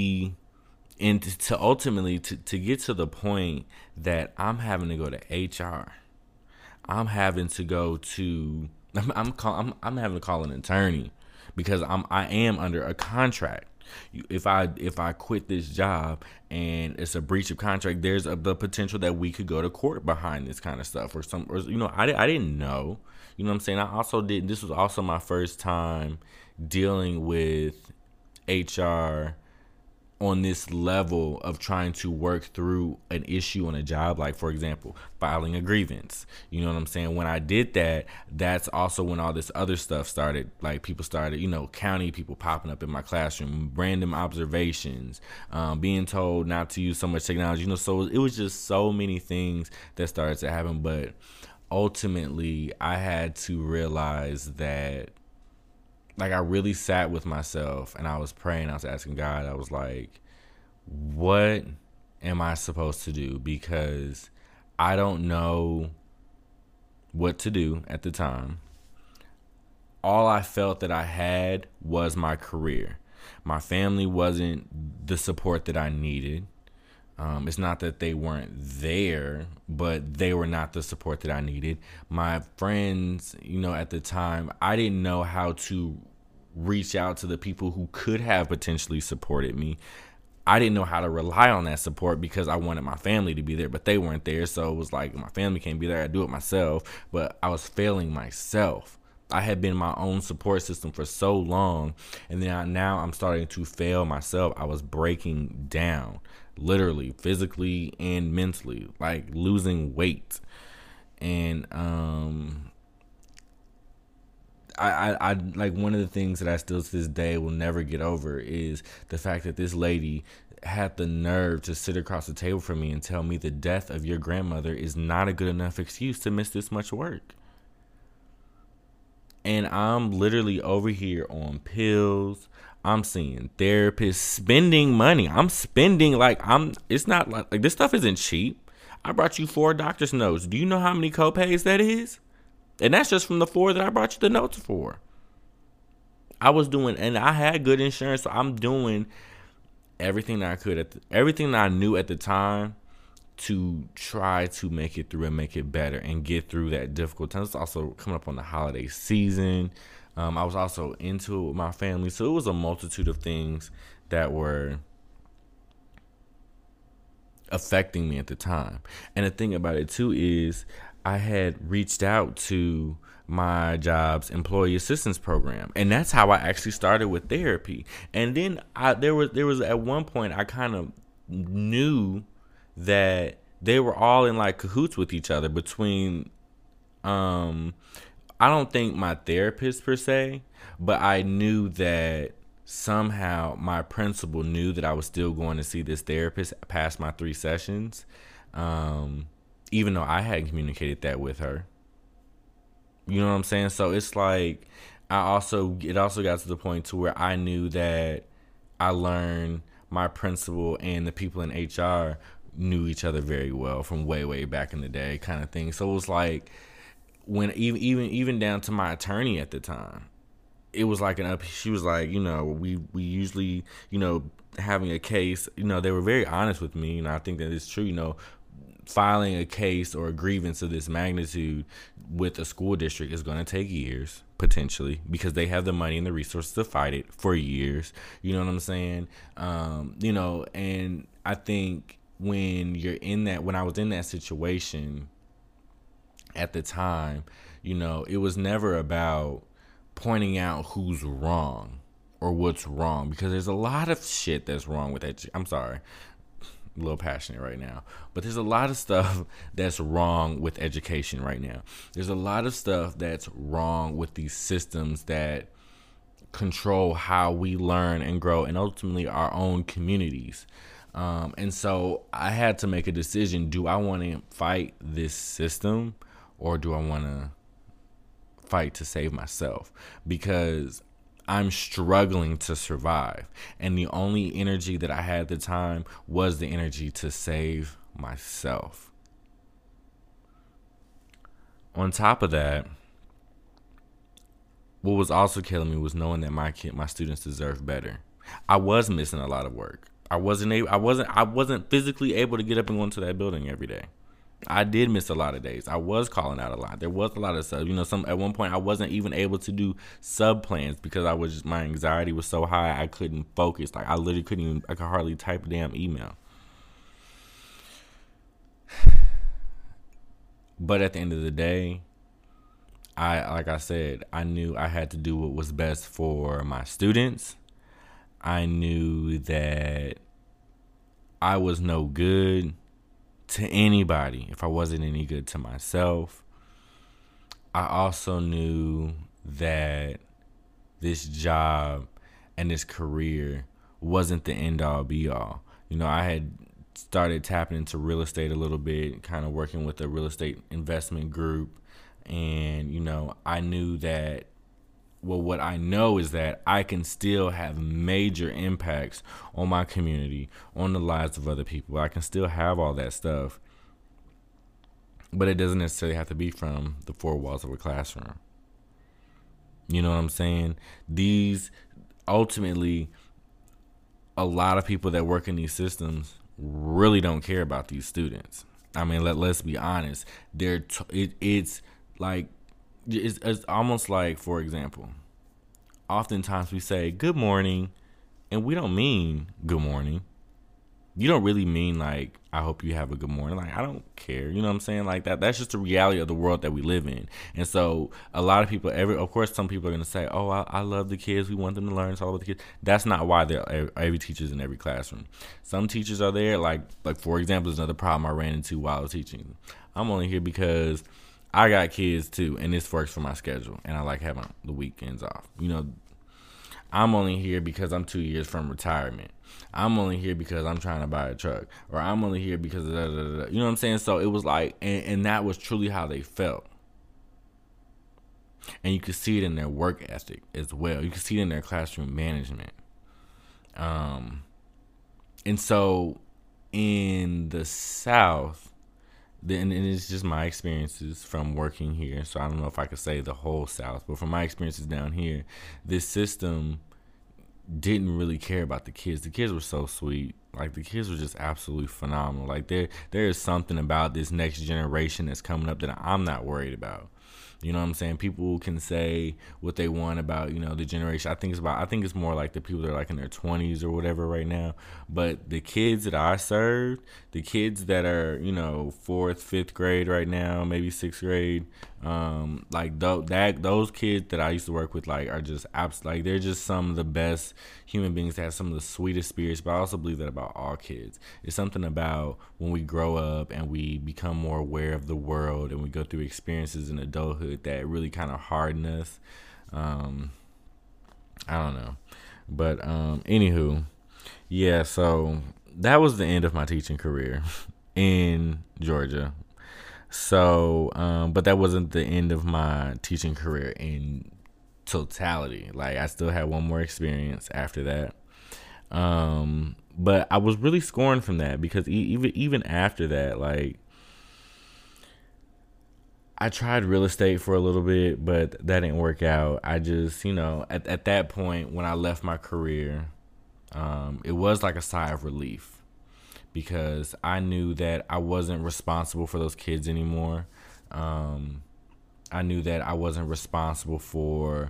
ultimately get to the point that I'm having to go to HR. I'm having to go to I'm having to call an attorney because I am under a contract. If I quit this job and it's a breach of contract, there's the potential that we could go to court behind this kind of stuff I didn't know. You know what I'm saying? This was also my first time dealing with HR on this level of trying to work through an issue on a job, like, for example, filing a grievance. You know what I'm saying? When I did that, that's also when all this other stuff started. Like, people started, county people popping up in my classroom, random observations, being told not to use so much technology. So it was just so many things that started to happen. But ultimately, I had to realize that, like, I really sat with myself and I was praying. I was asking God. I was like, what am I supposed to do? Because I don't know what to do at the time. All I felt that I had was my career. My family wasn't the support that I needed. It's not that they weren't there, but they were not the support that I needed. My friends, at the time, I didn't know how to reach out to the people who could have potentially supported me. I didn't know how to rely on that support because I wanted my family to be there, but they weren't there. So it was like, my family can't be there. I do it myself, but I was failing myself. I had been my own support system for so long, and then now I'm starting to fail myself. I was breaking down, literally, physically and mentally, like losing weight. And I like, one of the things that I still to this day will never get over is the fact that this lady had the nerve to sit across the table from me and tell me the death of your grandmother is not a good enough excuse to miss this much work. And I'm literally over here on pills. I'm seeing therapists, spending money. I'm spending it's not like this stuff isn't cheap. I brought you 4 doctor's notes. Do you know how many copays that is? And that's just from the 4 that I brought you the notes for. I was doing, and I had good insurance, so I'm doing everything that I could, everything that I knew at the time to try to make it through and make it better and get through that difficult time. It's also coming up on the holiday season. I was also into it with my family. So it was a multitude of things that were affecting me at the time. And the thing about it too is I had reached out to my job's employee assistance program, and that's how I actually started with therapy. And then there was at one point I kind of knew that they were all in like cahoots with each other between I don't think my therapist per se, but I knew that somehow my principal knew that I was still going to see this therapist past my 3 sessions, even though I hadn't communicated that with her. You know what I'm saying? So it's like it also got to the point to where I knew that I learned my principal and the people in HR knew each other very well from way back in the day, kind of thing. So it was like when even down to my attorney at the time, it was like she was like, we usually, having a case, they were very honest with me, I think that it's true, filing a case or a grievance of this magnitude with a school district is going to take years, potentially, because they have the money and the resources to fight it for years. You know what I'm saying? And I think when I was in that situation at the time, it was never about pointing out who's wrong or what's wrong, because there's a lot of shit that's wrong with that. I'm sorry, a little passionate right now, but there's a lot of stuff that's wrong with education right now. There's a lot of stuff that's wrong with these systems that control how we learn and grow, and ultimately our own communities. And so I had to make a decision. Do I want to fight this system, or do I want to fight to save myself? Because I'm struggling to survive, and the only energy that I had at the time was the energy to save myself. On top of that, what was also killing me was knowing that my students deserve better. I was missing a lot of work. I wasn't physically able to get up and go into that building every day. I did miss a lot of days. I was calling out a lot. There was a lot of stuff. At one point I wasn't even able to do sub plans because my anxiety was so high I couldn't focus. Like I literally I could hardly type a damn email. But at the end of the day, like I said, I knew I had to do what was best for my students. I knew that I was no good to anybody if I wasn't any good to myself. I also knew that this job and this career wasn't the end all be all. I had started tapping into real estate a little bit, kind of working with a real estate investment group. And, I knew that, what I know is that I can still have major impacts on my community, on the lives of other people. I can still have all that stuff, but it doesn't necessarily have to be from the 4 walls of a classroom. You know what I'm saying? Ultimately, a lot of people that work in these systems really don't care about these students. I mean, let's be honest. It's almost like, for example, oftentimes we say good morning, and we don't mean good morning. You don't really mean like, I hope you have a good morning. Like, I don't care. You know what I'm saying? Like that's just the reality of the world that we live in. And so a lot of people, of course, some people are going to say, oh, I love the kids. We want them to learn. It's all about the kids. That's not why every teacher's in every classroom. Some teachers are there. Like for example, there's another problem I ran into while I was teaching. I'm only here because I got kids too, and this works for my schedule, and I like having the weekends off. I'm only here because I'm 2 years from retirement. I'm only here because I'm trying to buy a truck, or I'm only here because of da, da, da, da. You know what I'm saying? So it was like, and that was truly how they felt. And you could see it in their work ethic as well. You could see it in their classroom management. And so in the South, And it's just my experiences from working here. So I don't know if I could say the whole South, but from my experiences down here, this system didn't really care about the kids. The kids were so sweet. Like, the kids were just absolutely phenomenal. Like, there is something about this next generation that's coming up that I'm not worried about. You know what I'm saying? People can say what they want about, the generation. I think it's more like the people that are like in their 20s or whatever right now. But the kids that I served, the kids that are, fourth, fifth grade right now, maybe sixth grade, those kids that I used to work with, like, are just like, they're just some of the best human beings that have some of the sweetest spirits. But I also believe that about all kids. It's something about when we grow up and we become more aware of the world and we go through experiences in adulthood that really kind of harden us. I don't know. But anywho, yeah, so that was the end of my teaching career in Georgia. So, but that wasn't the end of my teaching career in totality. Like, I still had one more experience after that. But I was really scorned from that because even after that, like, I tried real estate for a little bit, but that didn't work out. I just, at that point when I left my career, it was like a sigh of relief because I knew that I wasn't responsible for those kids anymore. I knew that I wasn't responsible for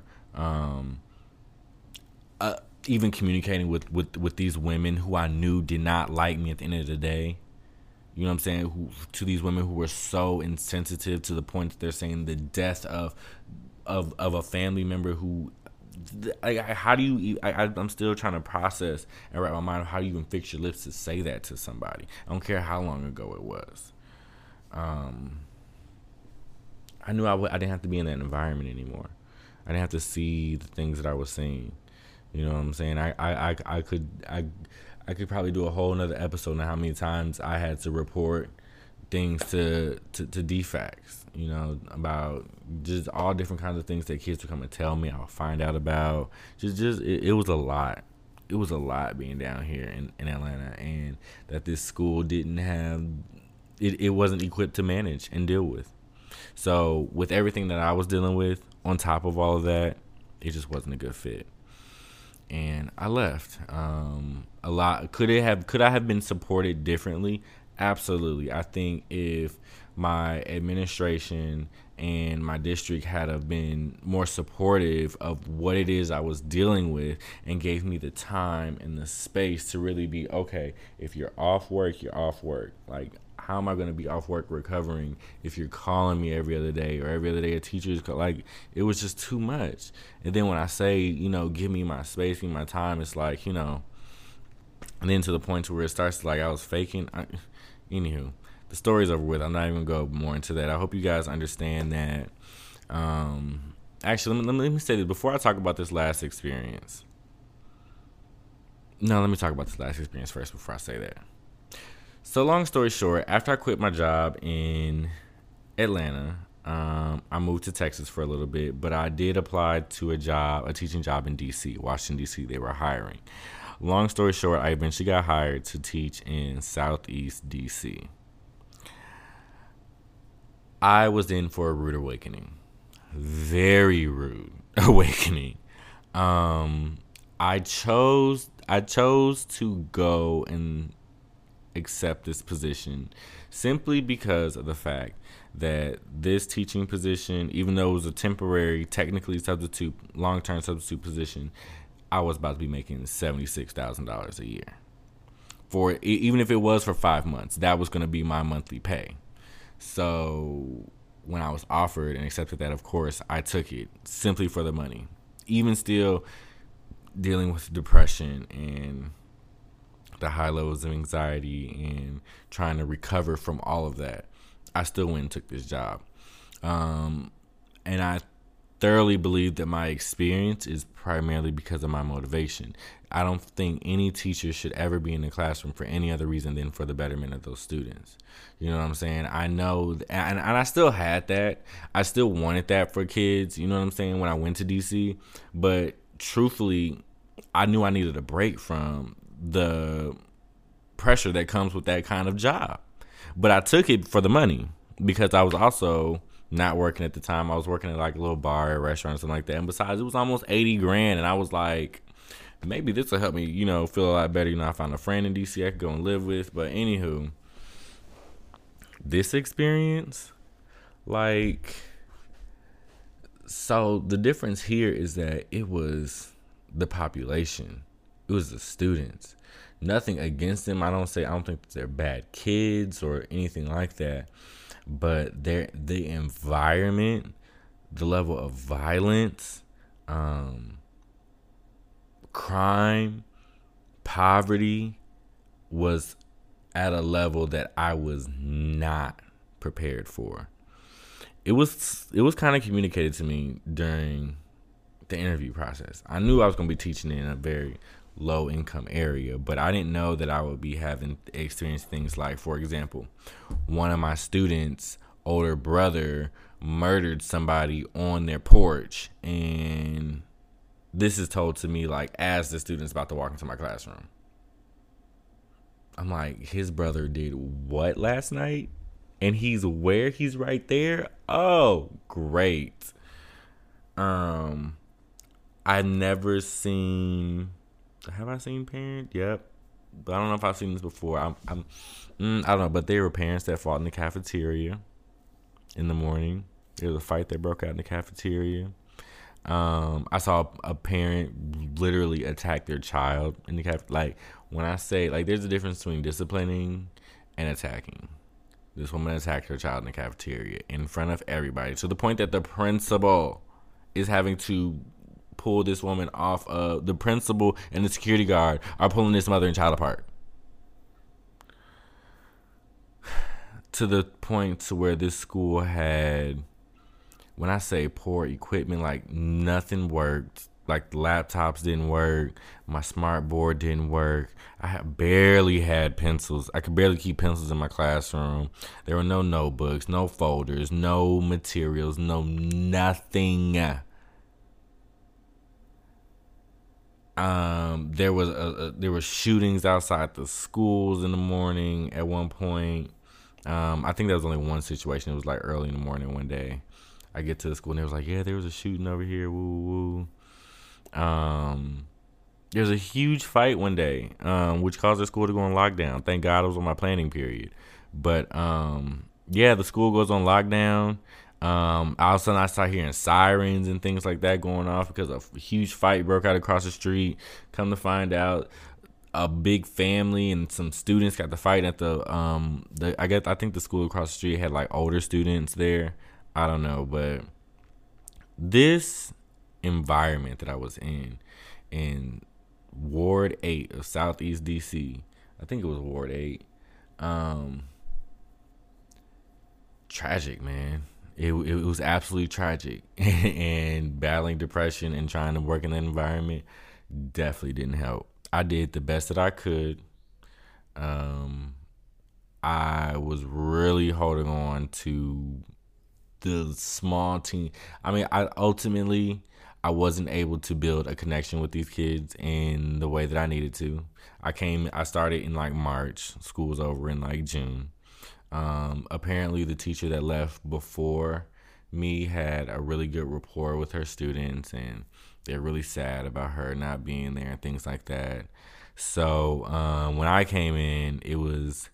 even communicating with these women who I knew did not like me at the end of the day. You know what I'm saying? To these women who were so insensitive to the point that they're saying the death of a family member who, like, how do you? I'm still trying to process and wrap my mind of how you even fix your lips to say that to somebody. I don't care how long ago it was. I knew I didn't have to be in that environment anymore. I didn't have to see the things that I was seeing. You know what I'm saying? I could probably do a whole nother episode on how many times I had to report things to DFACS, about just all different kinds of things that kids would come and tell me. I'll find out about. It was a lot. It was a lot being down here in Atlanta, and that this school didn't have, it wasn't equipped to manage and deal with. So with everything that I was dealing with on top of all of that, it just wasn't a good fit. And I left. A lot. Could I have been supported differently? Absolutely. I think if my administration and my district had have been more supportive of what it is I was dealing with and gave me the time and the space to really be, okay, if you're off work, you're off work. Like, how am I going to be off work recovering if you're calling me every other day or every other day a teacher is like, it was just too much. And then when I say, give me my space, give me my time, it's like, and then to the point to where it starts like I was faking. Anywho, the story's over with. I'm not even going to go more into that. I hope you guys understand that. Actually, let me say this before I talk about this last experience. No, let me talk about this last experience first before I say that. So long story short, after I quit my job in Atlanta, I moved to Texas for a little bit, but I did apply to a teaching job in D.C., Washington, D.C. They were hiring. Long story short, I eventually got hired to teach in Southeast D.C. I was in for a rude awakening. Very rude awakening. I chose to go and accept this position simply because of the fact that this teaching position, even though it was a temporary, technically substitute, long-term substitute position, I was about to be making $76,000 a year. For even if it was for 5 months, that was going to be my monthly pay. So when I was offered and accepted that, of course, I took it simply for the money. Even still dealing with depression and the high levels of anxiety and trying to recover from all of that, I still went and took this job. And I thoroughly believe that my experience is primarily because of my motivation. I don't think any teacher should ever be in the classroom for any other reason than for the betterment of those students. You know what I'm saying? I know, and I still had that. I still wanted that for kids, you know what I'm saying, when I went to DC. But truthfully, I knew I needed a break from the pressure that comes with that kind of job. But I took it for the money because I was also not working at the time. I was working at like a little bar or restaurant or something like that. And besides, it was almost 80 grand. And I was like, maybe this will help me, feel a lot better. I found a friend in DC I could go and live with. But anywho, this experience, so the difference here is that it was the population. It was the students. Nothing against them. I don't think they're bad kids or anything like that. But the environment, the level of violence, crime, poverty was at a level that I was not prepared for. It was kind of communicated to me during the interview process. I knew I was going to be teaching in a very low income area, but I didn't know that I would be having experienced things like, for example, one of my students' older brother murdered somebody on their porch, and this is told to me like as the student's about to walk into my classroom. I'm like, his brother did what last night? And he's where? He's right there? Oh, great. I've never seen... Have I seen parents? Yep. But I don't know if I've seen this before. I don't know. But there were parents that fought in the cafeteria in the morning. There was a fight that broke out in the cafeteria. I saw a parent literally attack their child in the cafeteria. Like, when I say, like, there's a difference between disciplining and attacking. This woman attacked her child in the cafeteria in front of everybody, to the point that the principal is having to pull this woman off of the principal, and the security guard are pulling this mother and child apart. To the point to where this school had, when I say poor equipment, like nothing worked. Like laptops didn't work. My smart board didn't work. I barely had pencils. I could barely keep pencils in my classroom. There were no notebooks, no folders, no materials, no nothing. There were shootings outside the schools in the morning at one point. I think there was only one situation. It was like early in the morning one day. I get to the school and they was like, yeah, there was a shooting over here. Woo woo. There's a huge fight one day, which caused the school to go on lockdown. Thank God it was on my planning period. But yeah, the school goes on lockdown. All of a sudden I start hearing sirens and things like that going off because a huge fight broke out across the street. Come to find out, a big family and some students got to fight at I think the school across the street had like older students there. I don't know, but this environment that I was in Ward 8 of Southeast DC, I think it was Ward 8, tragic, man. It was absolutely tragic. And battling depression and trying to work in that environment definitely didn't help. I did the best that I could. I was really holding on to the small team. I mean, I wasn't able to build a connection with these kids in the way that I needed to. I started in like March. School was over in like June. Apparently the teacher that left before me had a really good rapport with her students, and they're really sad about her not being there and things like that. So when I came in, it was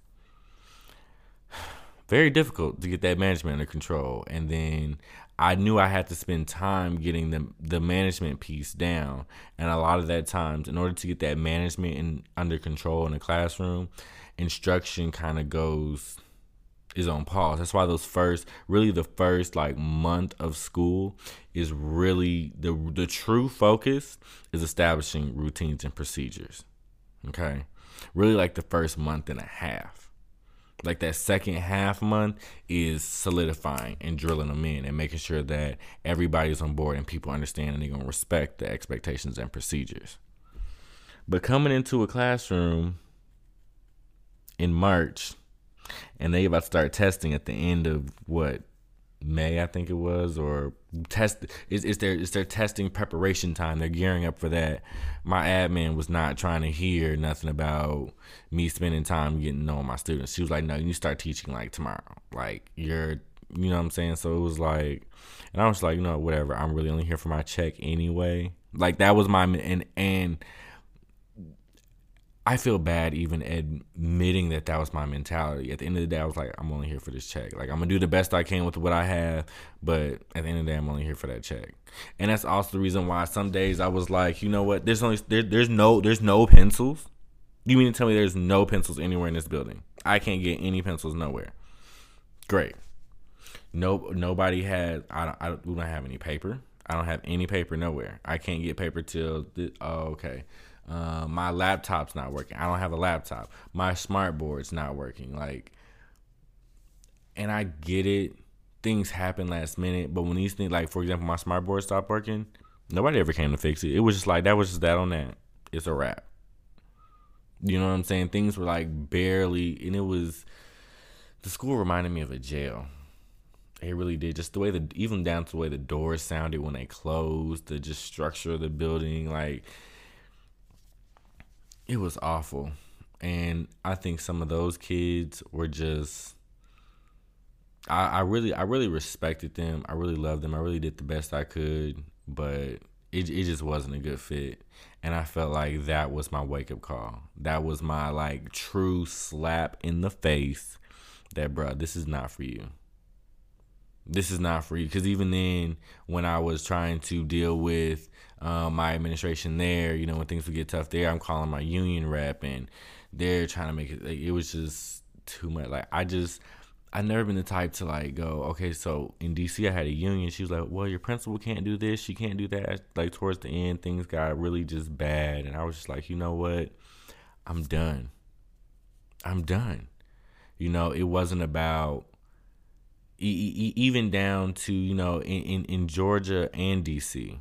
very difficult to get that management under control. And then I knew I had to spend time getting the management piece down. And a lot of that times, in order to get that management under control in the classroom, instruction kind of is on pause. That's why the first like month of school is really the true focus is establishing routines and procedures. Okay? Really like the first month and a half. Like that second half month is solidifying and drilling them in and making sure that everybody's on board and people understand and they're going to respect the expectations and procedures. But coming into a classroom in March, and they about to start testing at the end of May, I think it was, or It's their testing preparation time. They're gearing up for that. My admin was not trying to hear nothing about me spending time getting to know my students. She was like, no, you start teaching like tomorrow. Like you know what I'm saying? So it was like, and I was like, whatever. I'm really only here for my check anyway. Like that was my, and I feel bad even admitting that was my mentality. At the end of the day, I was like, I'm only here for this check. Like, I'm going to do the best I can with what I have, but at the end of the day, I'm only here for that check. And that's also the reason why some days I was like, you know what? There's no pencils. You mean to tell me there's no pencils anywhere in this building? I can't get any pencils nowhere. Great. Nobody had, we don't have any paper. I don't have any paper nowhere. I can't get paper till, okay. My laptop's not working. I don't have a laptop. My smart board's not working. Like, and I get it. Things happen last minute, but when these things, like for example, my smart board stopped working, nobody ever came to fix it. It was just like that was just that on that. It's a wrap. You know what I'm saying? Things were like barely, and it was, the school reminded me of a jail. It really did. Just the way even down to the way the doors sounded when they closed, the just structure of the building, like. It was awful. And I think some of those kids were just, I really respected them. I really loved them. I really did the best I could, but it just wasn't a good fit. And I felt like that was my wake up call. That was my like true slap in the face that, bro, this is not for you. This is not for you. Because even then, when I was trying to deal with my administration there, when things would get tough there, I'm calling my union rep, and they're trying to make it. Like, it was just too much. Like I've never been the type to like go, okay, so in DC I had a union. She was like, well, your principal can't do this, she can't do that. Like towards the end, things got really just bad, and I was just like, you know what, I'm done. It wasn't about. Even down to in Georgia and DC,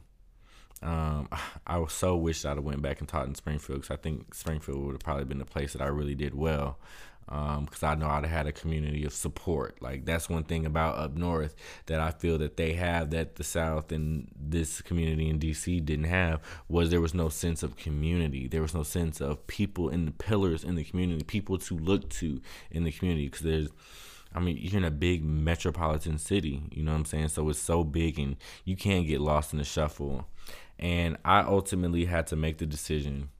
I so wish I'd have went back and taught in Springfield, because I think Springfield would have probably been the place that I really did well, because I know I'd have had a community of support. Like that's one thing about up north that I feel that they have that the South and this community in DC didn't have, was there was no sense of community. There was no sense of people in the pillars in the community, people to look to in the community, because you're in a big metropolitan city, you know what I'm saying? So it's so big and you can't get lost in the shuffle. And I ultimately had to make the decision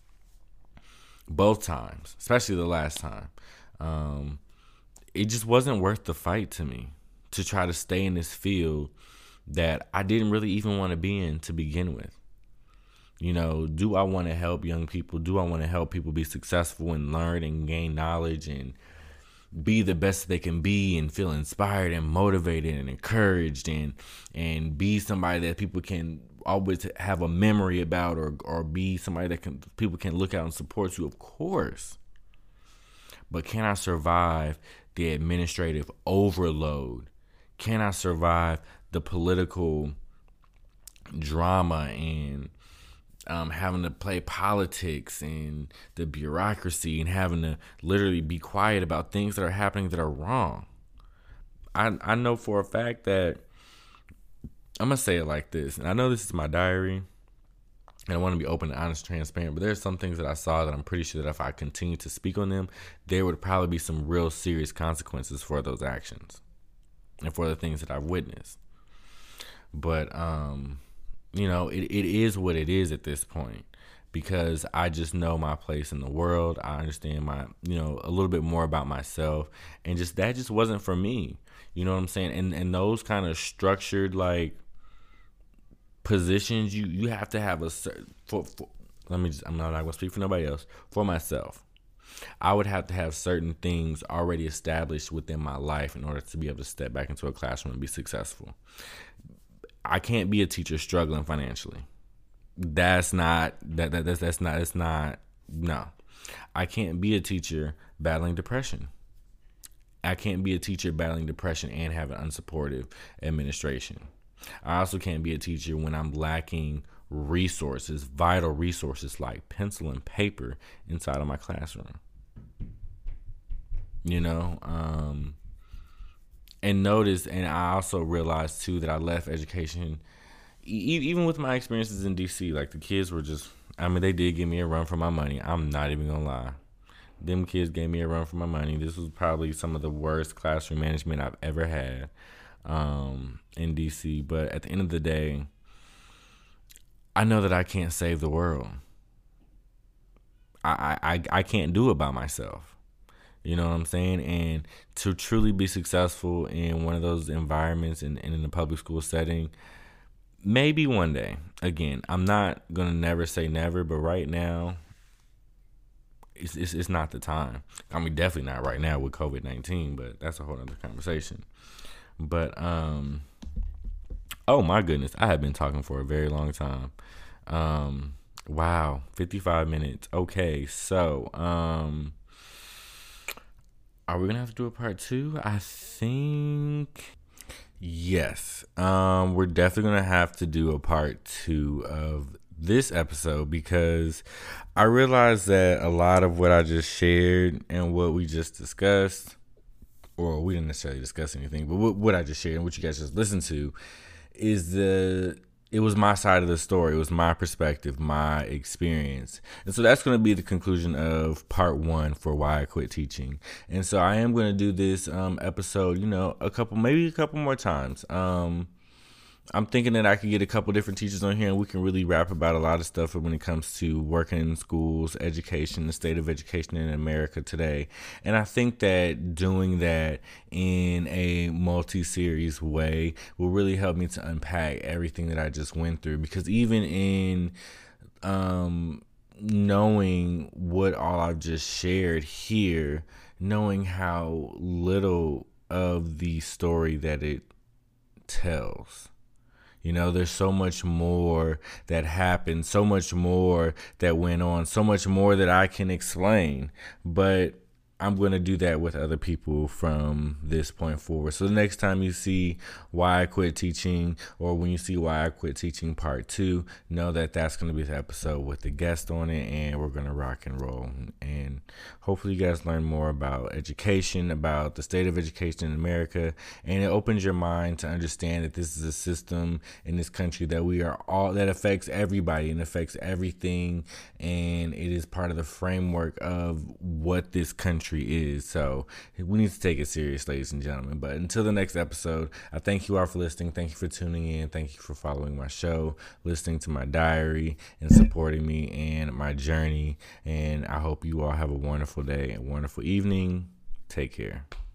both times, especially the last time. It just wasn't worth the fight to me to try to stay in this field that I didn't really even want to be in to begin with. Do I want to help young people? Do I want to help people be successful and learn and gain knowledge and be the best they can be and feel inspired and motivated and encouraged and be somebody that people can always have a memory about, or be somebody that people can look out and support you? Of course. But can I survive the administrative overload? Can I survive the political drama and having to play politics and the bureaucracy and having to literally be quiet about things that are happening that are wrong? I know for a fact that, I'm going to say it like this, and I know this is my diary, and I want to be open and honest, transparent, but there's some things that I saw that I'm pretty sure that if I continue to speak on them, there would probably be some real serious consequences for those actions and for the things that I've witnessed. But, it is what it is at this point, because I just know my place in the world. I understand my, a little bit more about myself, and that just wasn't for me. You know what I'm saying? And those kind of structured, like, positions, you have to have a certain, I'm not going to speak for nobody else. For myself, I would have to have certain things already established within my life in order to be able to step back into a classroom and be successful. I can't be a teacher struggling financially. That's not. No. I can't be a teacher battling depression. I can't be a teacher battling depression and have an unsupportive administration. I also can't be a teacher when I'm lacking resources, vital resources like pencil and paper inside of my classroom. And noticed, and I also realized too that I left education, even with my experiences in DC. Like the kids were just, I mean, they did give me a run for my money. I'm not even gonna lie. Them kids gave me a run for my money. This was probably some of the worst classroom management I've ever had in DC. But at the end of the day, I know that I can't save the world. I can't do it by myself. You know what I'm saying? And to truly be successful in one of those environments and in a public school setting, maybe one day. Again, I'm not gonna never say never, but right now, it's not the time. I mean, definitely not right now with COVID-19, but that's a whole other conversation. But oh my goodness, I have been talking for a very long time. Wow, 55 minutes. Okay, so are we gonna have to do a part two? I think yes. We're definitely gonna have to do a part two of this episode because I realized that a lot of what I just shared and what we just discussed, or we didn't necessarily discuss anything, but what I just shared and what you guys just listened to is it was my side of the story. It was my perspective, my experience. And so that's going to be the conclusion of part one for Why I Quit Teaching. And so I am going to do this episode, maybe a couple more times. I'm thinking that I could get a couple different teachers on here and we can really rap about a lot of stuff when it comes to working in schools, education, the state of education in America today. And I think that doing that in a multi-series way will really help me to unpack everything that I just went through. Because even in knowing what all I've just shared here, knowing how little of the story that it tells. There's so much more that happened, so much more that went on, so much more that I can explain. But I'm going to do that with other people from this point forward. So the next time you see Why I Quit Teaching, or when you see Why I Quit Teaching Part 2, know that that's going to be the episode with the guest on it, and we're going to rock and roll. And hopefully you guys learn more about education, about the state of education in America, and it opens your mind to understand that this is a system in this country that affects everybody and affects everything, and it is part of the framework of what this country is. So we need to take it serious, ladies and gentlemen. But until the next episode, I thank you all for listening. Thank you for tuning in. Thank you for following my show, listening to my diary, and supporting me and my journey. And I hope you all have a wonderful day and wonderful evening. Take care.